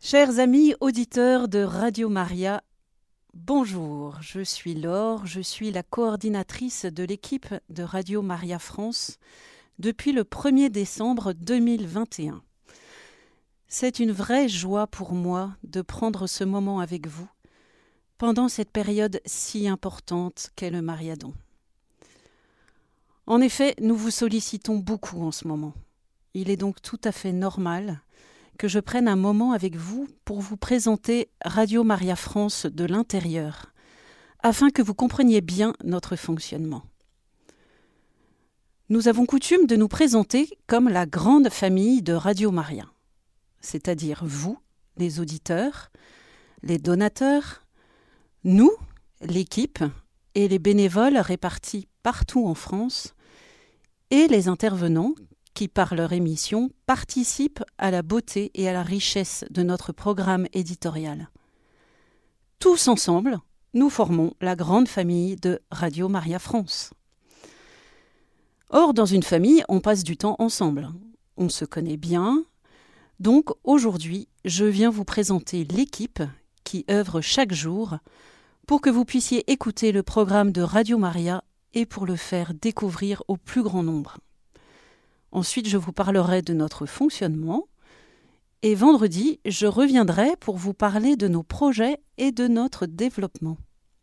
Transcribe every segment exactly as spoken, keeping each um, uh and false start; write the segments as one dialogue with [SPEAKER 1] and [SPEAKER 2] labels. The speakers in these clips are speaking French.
[SPEAKER 1] Chers amis auditeurs de Radio Maria, bonjour, je suis Laure, je suis la coordinatrice de l'équipe de Radio Maria France depuis le premier décembre deux mille vingt et un. C'est une vraie joie pour moi de prendre ce moment avec vous pendant cette période si importante qu'est le Mariadon. En effet, nous vous sollicitons beaucoup en ce moment. Il est donc tout à fait normal que je prenne un moment avec vous pour vous présenter Radio Maria France de l'intérieur, afin que vous compreniez bien notre fonctionnement. Nous avons coutume de nous présenter comme la grande famille de Radio Maria, c'est-à-dire vous, les auditeurs, les donateurs, nous, l'équipe, et les bénévoles répartis partout en France, et les intervenants qui, par leur émission, participent à la beauté et à la richesse de notre programme éditorial. Tous ensemble, nous formons la grande famille de Radio Maria France. Or, dans une famille, on passe du temps ensemble. On se connaît bien. Donc, aujourd'hui, je viens vous présenter l'équipe qui œuvre chaque jour pour que vous puissiez écouter le programme de Radio Maria et pour le faire découvrir au plus grand nombre. Ensuite, je vous parlerai de notre fonctionnement et vendredi, je reviendrai pour vous parler de nos projets et de notre développement.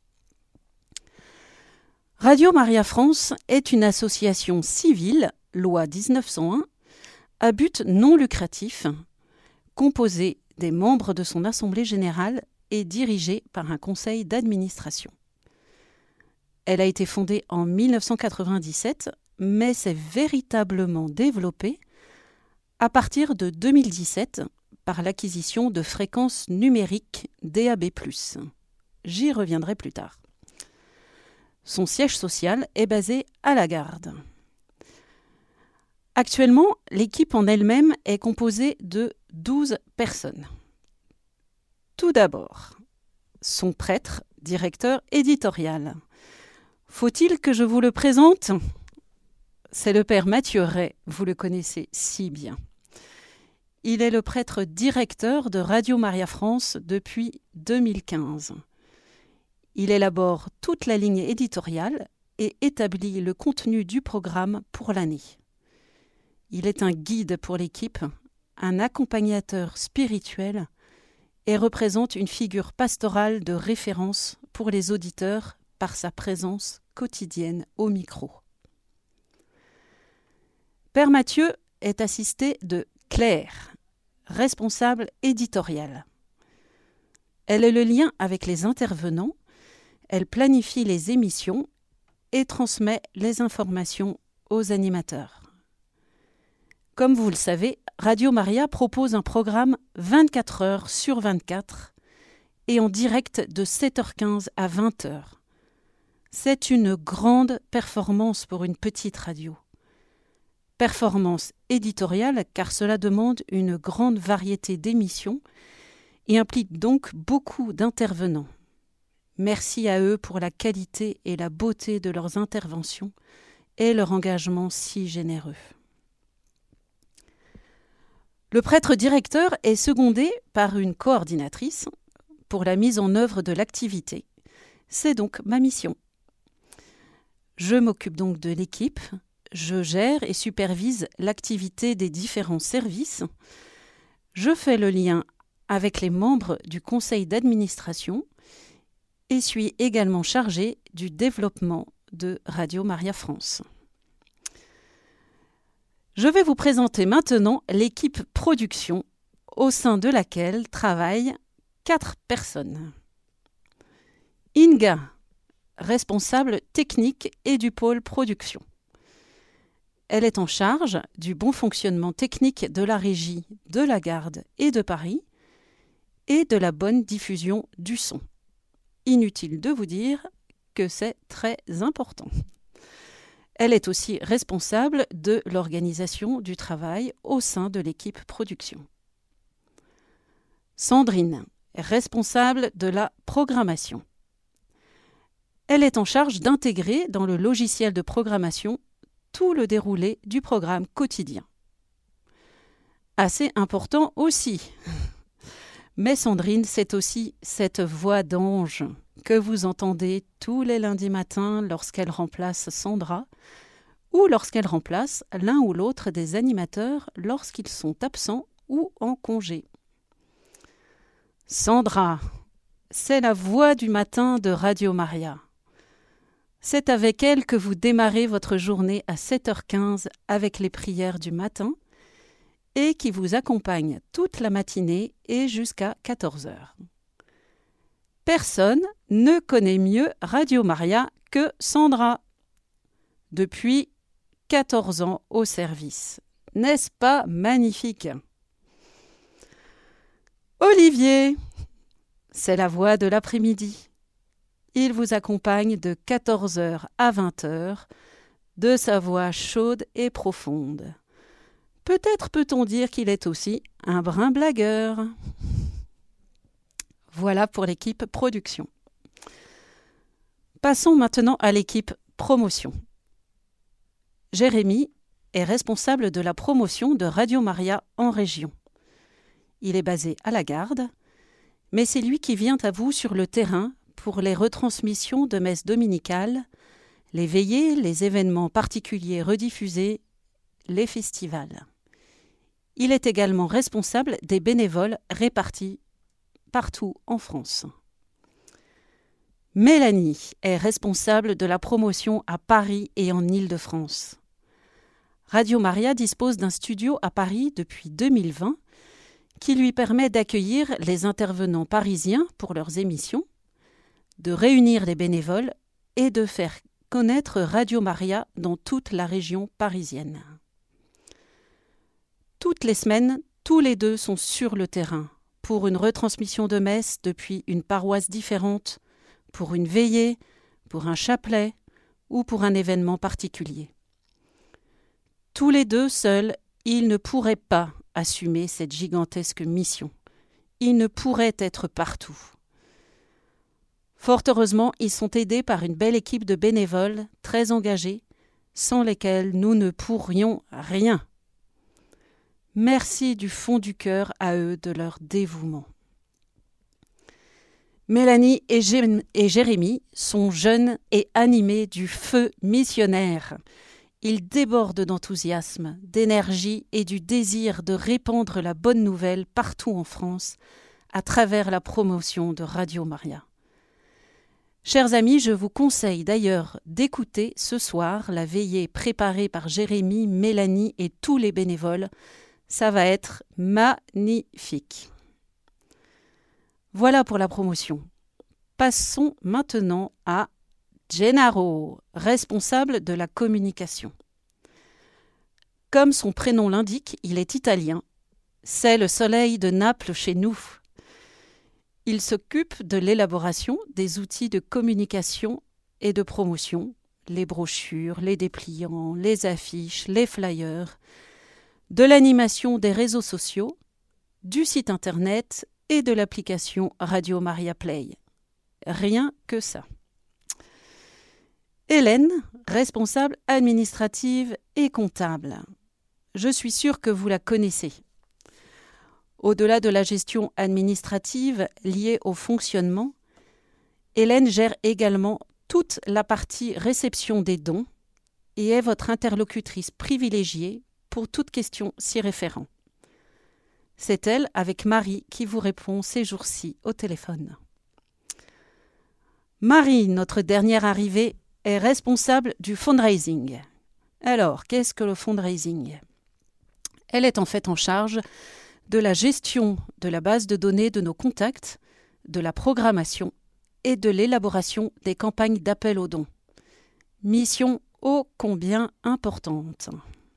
[SPEAKER 1] Radio Maria France est une association civile, loi dix-neuf cent un, à but non lucratif, composée des membres de son assemblée générale et dirigée par un conseil d'administration. Elle a été fondée en mille neuf cent quatre-vingt-dix-sept, mais s'est véritablement développée à partir de deux mille dix-sept par l'acquisition de fréquences numériques D A B plus. J'y reviendrai plus tard. Son siège social est basé à La Garde. Actuellement, l'équipe en elle-même est composée de douze personnes. Tout d'abord, son prêtre, directeur éditorial. Faut-il que je vous le présente ? C'est le père Mathieu Ray, vous le connaissez si bien. Il est le prêtre directeur de Radio Maria France depuis deux mille quinze. Il élabore toute la ligne éditoriale et établit le contenu du programme pour l'année. Il est un guide pour l'équipe, un accompagnateur spirituel et représente une figure pastorale de référence pour les auditeurs par sa présence quotidienne au micro. Père Mathieu est assisté de Claire, responsable éditoriale. Elle est le lien avec les intervenants, elle planifie les émissions et transmet les informations aux animateurs. Comme vous le savez, Radio Maria propose un programme vingt-quatre heures sur vingt-quatre et en direct de sept heures quinze à vingt heures. C'est une grande performance pour une petite radio. Performance éditoriale car cela demande une grande variété d'émissions et implique donc beaucoup d'intervenants. Merci à eux pour la qualité et la beauté de leurs interventions et leur engagement si généreux. Le prêtre directeur est secondé par une coordinatrice pour la mise en œuvre de l'activité. C'est donc ma mission. Je m'occupe donc de l'équipe. Je gère et supervise l'activité des différents services. Je fais le lien avec les membres du conseil d'administration et suis également chargée du développement de Radio Maria France. Je vais vous présenter maintenant l'équipe production au sein de laquelle travaillent quatre personnes. Inga, responsable technique et du pôle production. Elle est en charge du bon fonctionnement technique de la régie de La Garde et de Paris et de la bonne diffusion du son. Inutile de vous dire que c'est très important. Elle est aussi responsable de l'organisation du travail au sein de l'équipe production. Sandrine, responsable de la programmation. Elle est en charge d'intégrer dans le logiciel de programmation tout le déroulé du programme quotidien. Assez important aussi. Mais Sandrine, c'est aussi cette voix d'ange que vous entendez tous les lundis matins lorsqu'elle remplace Sandra ou lorsqu'elle remplace l'un ou l'autre des animateurs lorsqu'ils sont absents ou en congé. Sandra, c'est la voix du matin de Radio Maria. C'est avec elle que vous démarrez votre journée à sept heures quinze avec les prières du matin et qui vous accompagne toute la matinée et jusqu'à quatorze heures. Personne ne connaît mieux Radio Maria que Sandra. Depuis quatorze ans au service. N'est-ce pas magnifique ? Olivier, c'est la voix de l'après-midi. Il vous accompagne de quatorze heures à vingt heures, de sa voix chaude et profonde. Peut-être peut-on dire qu'il est aussi un brin blagueur. Voilà pour l'équipe production. Passons maintenant à l'équipe promotion. Jérémy est responsable de la promotion de Radio Maria en région. Il est basé à la Garde, mais c'est lui qui vient à vous sur le terrain pour les retransmissions de messes dominicales, les veillées, les événements particuliers rediffusés, les festivals. Il est également responsable des bénévoles répartis partout en France. Mélanie est responsable de la promotion à Paris et en Île-de-France. Radio Maria dispose d'un studio à Paris depuis deux mille vingt qui lui permet d'accueillir les intervenants parisiens pour leurs émissions, de réunir les bénévoles et de faire connaître Radio Maria dans toute la région parisienne. Toutes les semaines, tous les deux sont sur le terrain pour une retransmission de messe depuis une paroisse différente, pour une veillée, pour un chapelet ou pour un événement particulier. Tous les deux seuls, ils ne pourraient pas assumer cette gigantesque mission. Ils ne pourraient être partout. Fort heureusement, ils sont aidés par une belle équipe de bénévoles très engagés, sans lesquels nous ne pourrions rien. Merci du fond du cœur à eux de leur dévouement. Mélanie et, Gé- et Jérémy sont jeunes et animés du feu missionnaire. Ils débordent d'enthousiasme, d'énergie et du désir de répandre la bonne nouvelle partout en France à travers la promotion de Radio Maria. Chers amis, je vous conseille d'ailleurs d'écouter ce soir la veillée préparée par Jérémy, Mélanie et tous les bénévoles. Ça va être magnifique. Voilà pour la promotion. Passons maintenant à Gennaro, responsable de la communication. Comme son prénom l'indique, il est italien. C'est le soleil de Naples chez nous. Il s'occupe de l'élaboration des outils de communication et de promotion, les brochures, les dépliants, les affiches, les flyers, de l'animation des réseaux sociaux, du site internet et de l'application Radio Maria Play. Rien que ça. Hélène, responsable administrative et comptable. Je suis sûre que vous la connaissez. Au-delà de la gestion administrative liée au fonctionnement, Hélène gère également toute la partie réception des dons et est votre interlocutrice privilégiée pour toute question s'y référant. C'est elle, avec Marie, qui vous répond ces jours-ci au téléphone. Marie, notre dernière arrivée, est responsable du fundraising. Alors, qu'est-ce que le fundraising ? Elle est en fait en charge de la gestion de la base de données de nos contacts, de la programmation et de l'élaboration des campagnes d'appel aux dons. Mission ô combien importante.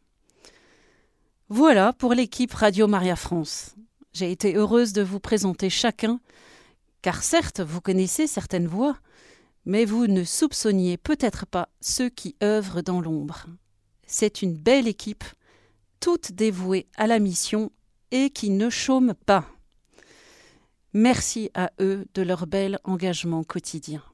[SPEAKER 1] Voilà pour l'équipe Radio Maria France. J'ai été heureuse de vous présenter chacun, car certes, vous connaissez certaines voix, mais vous ne soupçonniez peut-être pas ceux qui œuvrent dans l'ombre. C'est une belle équipe, toute dévouée à la mission et qui ne chôme pas. Merci à eux de leur bel engagement quotidien.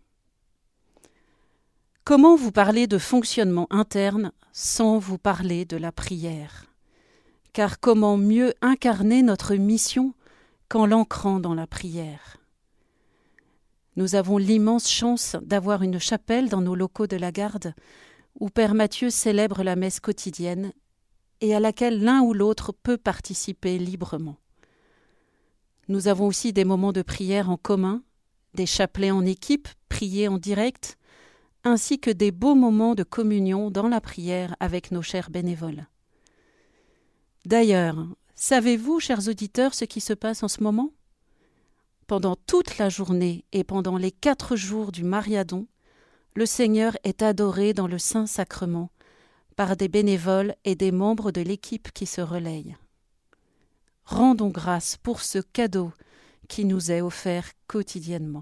[SPEAKER 1] Comment vous parler de fonctionnement interne sans vous parler de la prière ? Car comment mieux incarner notre mission qu'en l'ancrant dans la prière. Nous avons l'immense chance d'avoir une chapelle dans nos locaux de la garde où Père Mathieu célèbre la messe quotidienne et à laquelle l'un ou l'autre peut participer librement. Nous avons aussi des moments de prière en commun, des chapelets en équipe, priés en direct, ainsi que des beaux moments de communion dans la prière avec nos chers bénévoles. D'ailleurs, savez-vous, chers auditeurs, ce qui se passe en ce moment ? Pendant toute la journée et pendant les quatre jours du Mariadon, le Seigneur est adoré dans le Saint-Sacrement par des bénévoles et des membres de l'équipe qui se relayent. Rendons grâce pour ce cadeau qui nous est offert quotidiennement.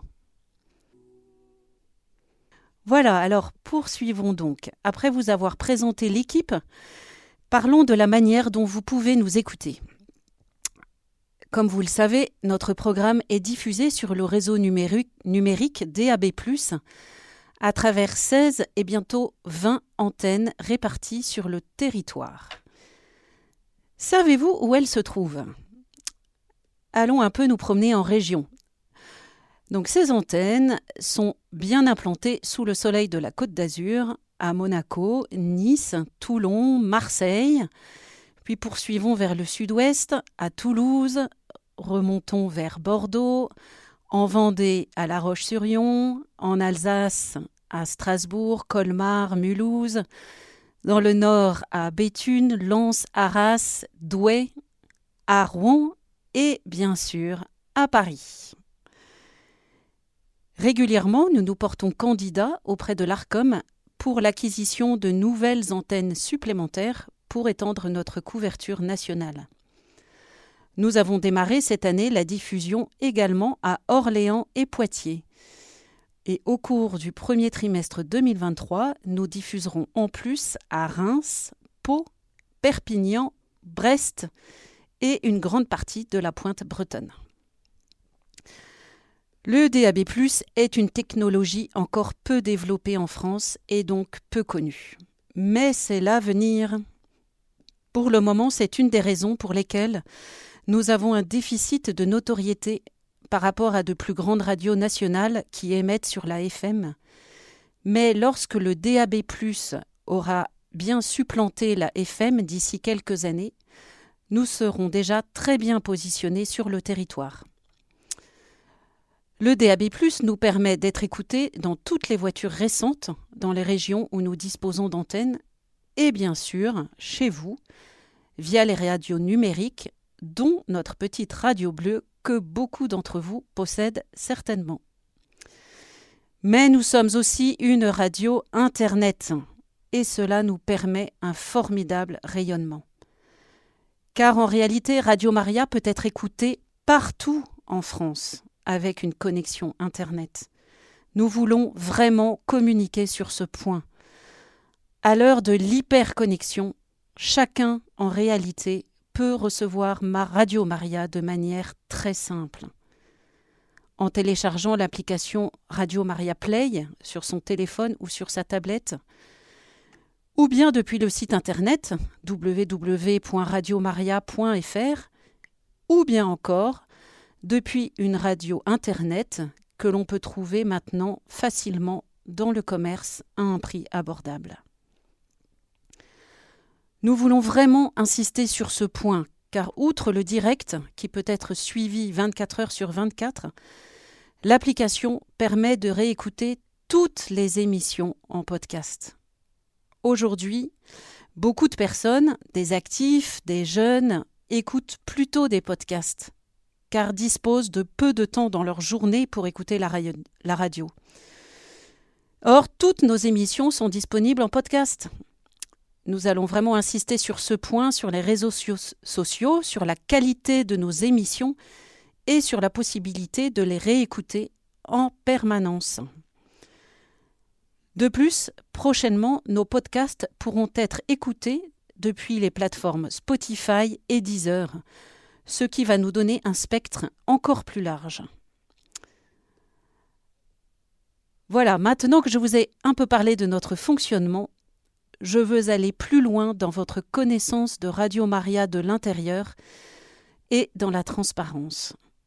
[SPEAKER 1] Voilà, alors poursuivons donc. Après vous avoir présenté l'équipe, parlons de la manière dont vous pouvez nous écouter. Comme vous le savez, notre programme est diffusé sur le réseau numérique, numérique D A B plus, à travers seize et bientôt vingt antennes réparties sur le territoire. Savez-vous où elles se trouvent ? Allons un peu nous promener en région. Donc ces antennes sont bien implantées sous le soleil de la Côte d'Azur, à Monaco, Nice, Toulon, Marseille. Puis poursuivons vers le sud-ouest, à Toulouse, remontons vers Bordeaux, en Vendée à La Roche-sur-Yon, en Alsace à Strasbourg, Colmar, Mulhouse, dans le nord à Béthune, Lens, Arras, Douai, à Rouen et bien sûr à Paris. Régulièrement, nous nous portons candidats auprès de l'Arcom pour l'acquisition de nouvelles antennes supplémentaires pour étendre notre couverture nationale. Nous avons démarré cette année la diffusion également à Orléans et Poitiers. Et au cours du premier trimestre deux mille vingt-trois, nous diffuserons en plus à Reims, Pau, Perpignan, Brest et une grande partie de la pointe bretonne. Le D A B plus, est une technologie encore peu développée en France et donc peu connue. Mais c'est l'avenir. Pour le moment, c'est une des raisons pour lesquelles nous avons un déficit de notoriété par rapport à de plus grandes radios nationales qui émettent sur la F M. Mais lorsque le D A B plus, aura bien supplanté la F M d'ici quelques années, nous serons déjà très bien positionnés sur le territoire. Le D A B plus, nous permet d'être écoutés dans toutes les voitures récentes, dans les régions où nous disposons d'antennes, et bien sûr, chez vous, via les radios numériques, dont notre petite radio bleue que beaucoup d'entre vous possèdent certainement. Mais nous sommes aussi une radio Internet, et cela nous permet un formidable rayonnement. Car en réalité, Radio Maria peut être écoutée partout en France, avec une connexion Internet. Nous voulons vraiment communiquer sur ce point. À l'heure de l'hyperconnexion, chacun, en réalité, peut recevoir ma Radio Maria de manière très simple. En téléchargeant l'application Radio Maria Play sur son téléphone ou sur sa tablette, ou bien depuis le site internet w w w point radio maria point f r, ou bien encore depuis une radio internet que l'on peut trouver maintenant facilement dans le commerce à un prix abordable. Nous voulons vraiment insister sur ce point, car outre le direct, qui peut être suivi vingt-quatre heures sur vingt-quatre, l'application permet de réécouter toutes les émissions en podcast. Aujourd'hui, beaucoup de personnes, des actifs, des jeunes, écoutent plutôt des podcasts, car disposent de peu de temps dans leur journée pour écouter la radio. Or, toutes nos émissions sont disponibles en podcast. Nous allons vraiment insister sur ce point, sur les réseaux sociaux, sur la qualité de nos émissions et sur la possibilité de les réécouter en permanence. De plus, prochainement, nos podcasts pourront être écoutés depuis les plateformes Spotify et Deezer, ce qui va nous donner un spectre encore plus large. Voilà, maintenant que je vous ai un peu parlé de notre fonctionnement, je veux aller plus loin dans votre connaissance de Radio Maria de l'intérieur et dans la transparence.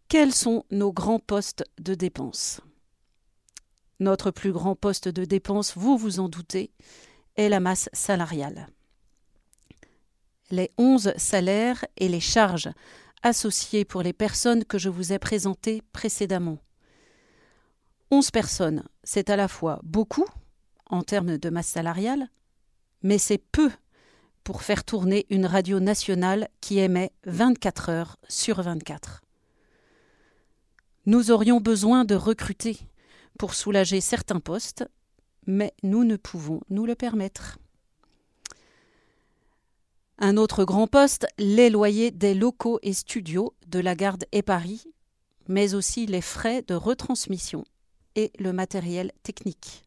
[SPEAKER 1] Quels sont nos grands postes de dépenses ? Notre plus grand poste de dépense, vous vous en doutez, est la masse salariale. Les onze salaires et les charges associées pour les personnes que je vous ai présentées précédemment. onze personnes, c'est à la fois beaucoup en termes de masse salariale, mais c'est peu pour faire tourner une radio nationale qui émet vingt-quatre heures sur vingt-quatre. Nous aurions besoin de recruter pour soulager certains postes, mais nous ne pouvons nous le permettre. Un autre grand poste, les loyers des locaux et studios de la Garde et Paris, mais aussi les frais de retransmission et le matériel technique.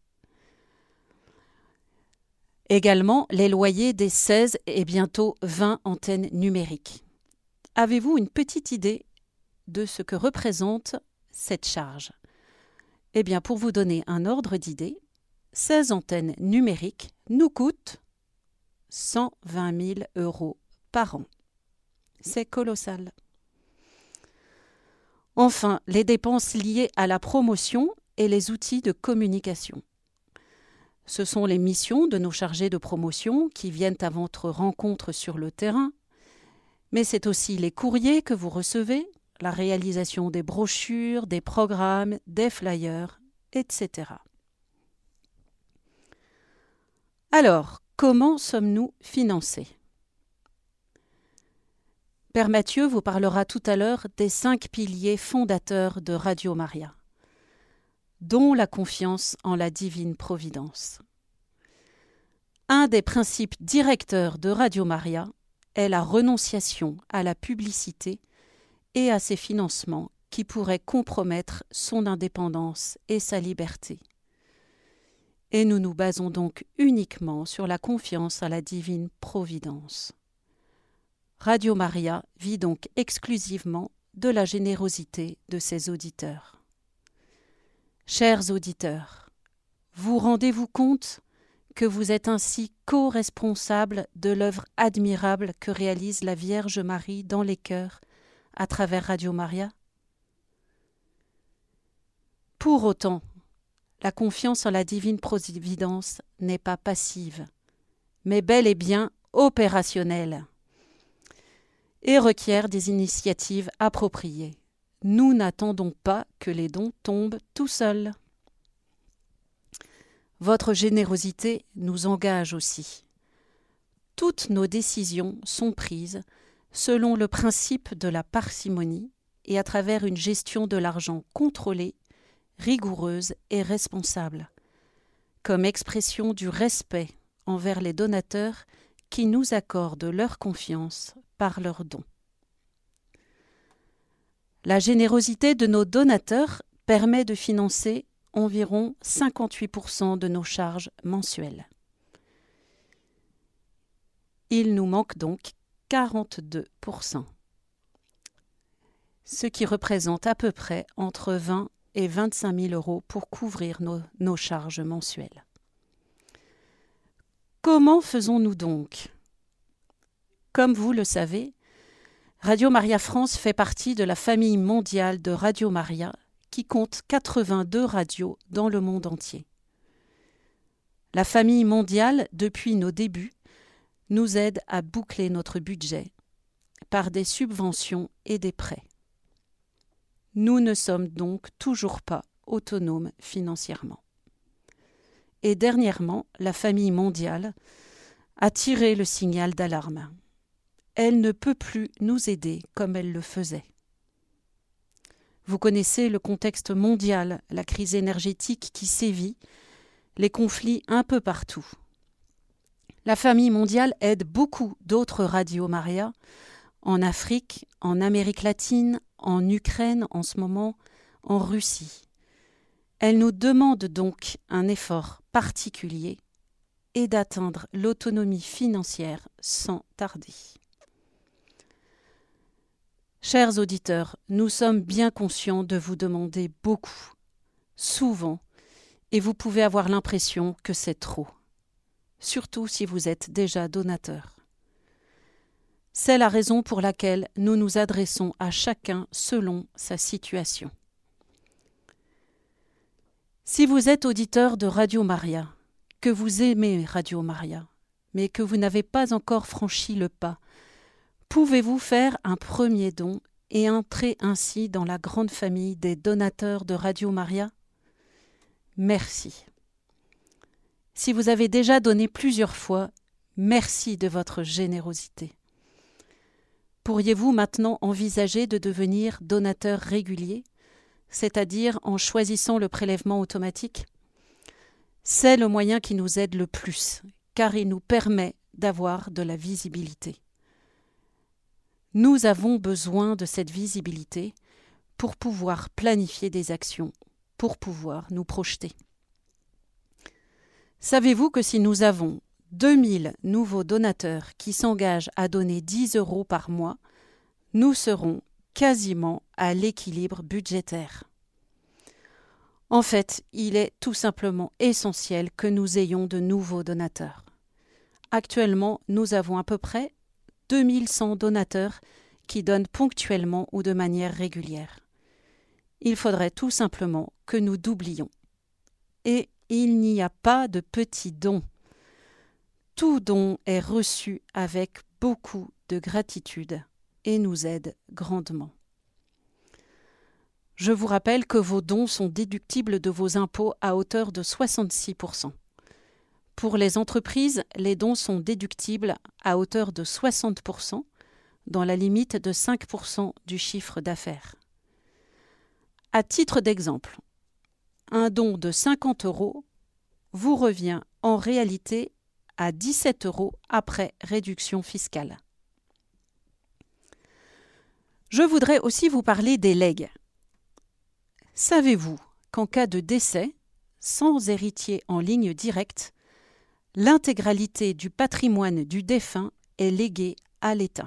[SPEAKER 1] Également les loyers des seize et bientôt vingt antennes numériques. Avez-vous une petite idée de ce que représente cette charge ? Eh bien, pour vous donner un ordre d'idée, seize antennes numériques nous coûtent cent vingt mille euros par an. C'est colossal. Enfin, les dépenses liées à la promotion et les outils de communication. Ce sont les missions de nos chargés de promotion qui viennent à votre rencontre sur le terrain, mais c'est aussi les courriers que vous recevez, la réalisation des brochures, des programmes, des flyers, et cetera. Alors, comment sommes-nous financés ? Père Mathieu vous parlera tout à l'heure des cinq piliers fondateurs de Radio Maria, dont la confiance en la divine providence. Un des principes directeurs de Radio Maria est la renonciation à la publicité et à ses financements qui pourraient compromettre son indépendance et sa liberté. Et nous nous basons donc uniquement sur la confiance à la divine providence. Radio Maria vit donc exclusivement de la générosité de ses auditeurs. Chers auditeurs, vous rendez-vous compte que vous êtes ainsi co-responsables de l'œuvre admirable que réalise la Vierge Marie dans les cœurs à travers Radio Maria ? Pour autant, la confiance en la divine providence n'est pas passive, mais bel et bien opérationnelle, et requiert des initiatives appropriées. Nous n'attendons pas que les dons tombent tout seuls. Votre générosité nous engage aussi. Toutes nos décisions sont prises selon le principe de la parcimonie et à travers une gestion de l'argent contrôlée, rigoureuse et responsable, comme expression du respect envers les donateurs qui nous accordent leur confiance par leurs dons. La générosité de nos donateurs permet de financer environ cinquante-huit pour cent de nos charges mensuelles. Il nous manque donc quarante-deux pour cent, ce qui représente à peu près entre vingt et vingt-cinq mille euros pour couvrir nos, nos charges mensuelles. Comment faisons-nous donc ? Comme vous le savez, Radio Maria France fait partie de la famille mondiale de Radio Maria qui compte quatre-vingt-deux radios dans le monde entier. La famille mondiale, depuis nos débuts, nous aide à boucler notre budget par des subventions et des prêts. Nous ne sommes donc toujours pas autonomes financièrement. Et dernièrement, la famille mondiale a tiré le signal d'alarme. Elle ne peut plus nous aider comme elle le faisait. Vous connaissez le contexte mondial, la crise énergétique qui sévit, les conflits un peu partout. La famille mondiale aide beaucoup d'autres radios Maria, en Afrique, en Amérique latine, en Ukraine en ce moment, en Russie. Elle nous demande donc un effort particulier et d'atteindre l'autonomie financière sans tarder. Chers auditeurs, nous sommes bien conscients de vous demander beaucoup, souvent, et vous pouvez avoir l'impression que c'est trop, surtout si vous êtes déjà donateur. C'est la raison pour laquelle nous nous adressons à chacun selon sa situation. Si vous êtes auditeur de Radio Maria, que vous aimez Radio Maria, mais que vous n'avez pas encore franchi le pas, pouvez-vous faire un premier don et entrer ainsi dans la grande famille des donateurs de Radio Maria? Merci. Si vous avez déjà donné plusieurs fois, merci de votre générosité. Pourriez-vous maintenant envisager de devenir donateur régulier, c'est-à-dire en choisissant le prélèvement automatique? C'est le moyen qui nous aide le plus, car il nous permet d'avoir de la visibilité. Nous avons besoin de cette visibilité pour pouvoir planifier des actions, pour pouvoir nous projeter. Savez-vous que si nous avons deux mille nouveaux donateurs qui s'engagent à donner dix euros par mois, nous serons quasiment à l'équilibre budgétaire. En fait, il est tout simplement essentiel que nous ayons de nouveaux donateurs. Actuellement, nous avons à peu près deux mille cent donateurs qui donnent ponctuellement ou de manière régulière. Il faudrait tout simplement que nous doublions. Et il n'y a pas de petits dons. Tout don est reçu avec beaucoup de gratitude et nous aide grandement. Je vous rappelle que vos dons sont déductibles de vos impôts à hauteur de soixante-six pour cent. Pour les entreprises, les dons sont déductibles à hauteur de soixante pour cent, dans la limite de cinq pour cent du chiffre d'affaires. À titre d'exemple, un don de cinquante euros vous revient en réalité à dix-sept euros après réduction fiscale. Je voudrais aussi vous parler des legs. Savez-vous qu'en cas de décès, sans héritier en ligne directe, l'intégralité du patrimoine du défunt est léguée à l'État?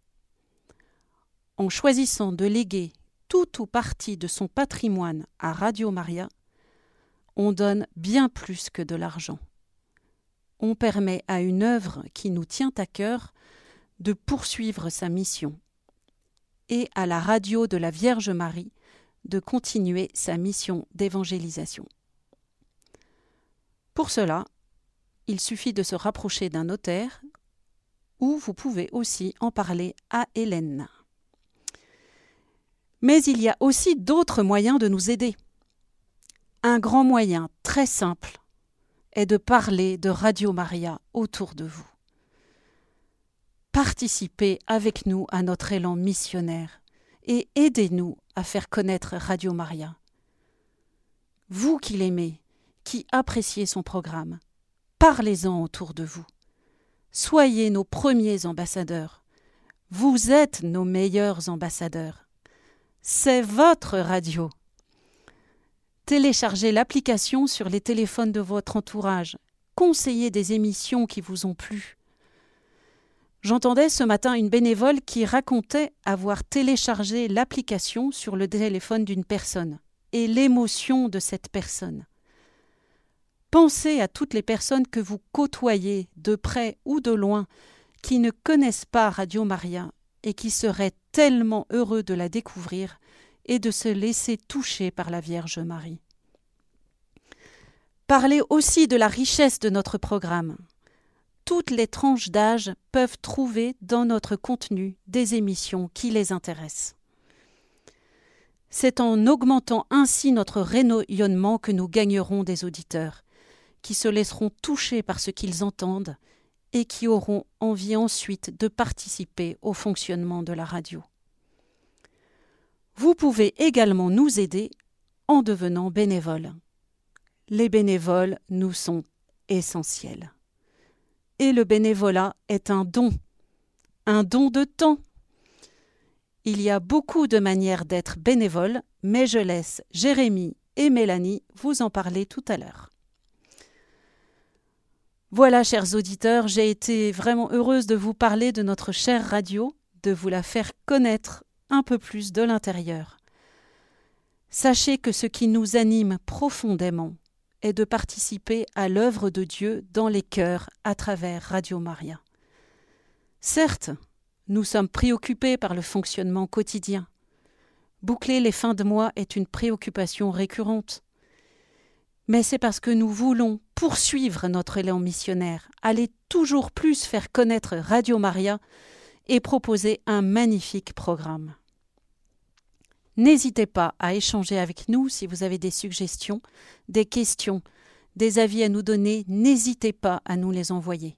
[SPEAKER 1] En choisissant de léguer tout ou partie de son patrimoine à Radio Maria, on donne bien plus que de l'argent. On permet à une œuvre qui nous tient à cœur de poursuivre sa mission et à la radio de la Vierge Marie de continuer sa mission d'évangélisation. Pour cela, il suffit de se rapprocher d'un notaire ou vous pouvez aussi en parler à Hélène. Mais il y a aussi d'autres moyens de nous aider. Un grand moyen très simple est de parler de Radio Maria autour de vous. Participez avec nous à notre élan missionnaire et aidez-nous à faire connaître Radio Maria. Vous qui l'aimez, qui appréciez son programme, parlez-en autour de vous. Soyez nos premiers ambassadeurs. Vous êtes nos meilleurs ambassadeurs. C'est votre radio. Téléchargez l'application sur les téléphones de votre entourage. Conseillez des émissions qui vous ont plu. J'entendais ce matin une bénévole qui racontait avoir téléchargé l'application sur le téléphone d'une personne et l'émotion de cette personne. Pensez à toutes les personnes que vous côtoyez, de près ou de loin, qui ne connaissent pas Radio Maria et qui seraient tellement heureux de la découvrir et de se laisser toucher par la Vierge Marie. Parlez aussi de la richesse de notre programme. Toutes les tranches d'âge peuvent trouver dans notre contenu des émissions qui les intéressent. C'est en augmentant ainsi notre rayonnement que nous gagnerons des auditeurs, qui se laisseront toucher par ce qu'ils entendent et qui auront envie ensuite de participer au fonctionnement de la radio. Vous pouvez également nous aider en devenant bénévole. Les bénévoles nous sont essentiels. Et le bénévolat est un don, un don de temps. Il y a beaucoup de manières d'être bénévole, mais je laisse Jérémie et Mélanie vous en parler tout à l'heure. Voilà, chers auditeurs, j'ai été vraiment heureuse de vous parler de notre chère radio, de vous la faire connaître un peu plus de l'intérieur. Sachez que ce qui nous anime profondément est de participer à l'œuvre de Dieu dans les cœurs à travers Radio Maria. Certes, Nous sommes préoccupés par le fonctionnement quotidien. Boucler les fins de mois est une préoccupation récurrente. Mais c'est parce que nous voulons poursuivre notre élan missionnaire, aller toujours plus faire connaître Radio Maria et proposer un magnifique programme. N'hésitez pas à échanger avec nous si vous avez des suggestions, des questions, des avis à nous donner, n'hésitez pas à nous les envoyer.